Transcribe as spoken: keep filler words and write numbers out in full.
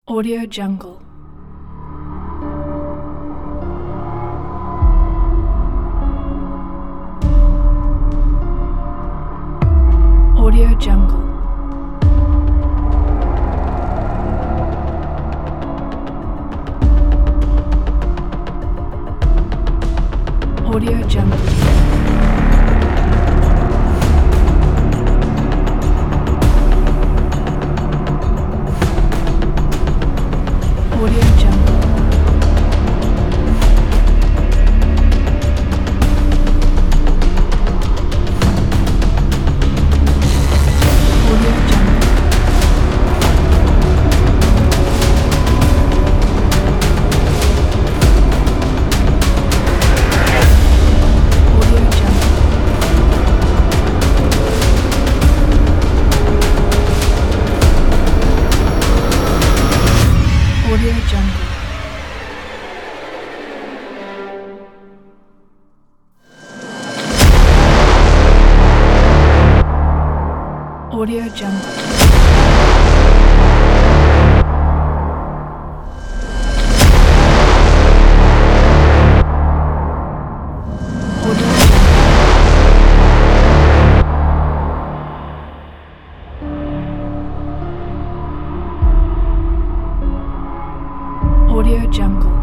Audio Jungle. Audio Jungle. Audio Jungle. Audio Jungle. Audio Jungle. Audio Jungle. Audio Jungle. Audio Jungle. Audio Jungle.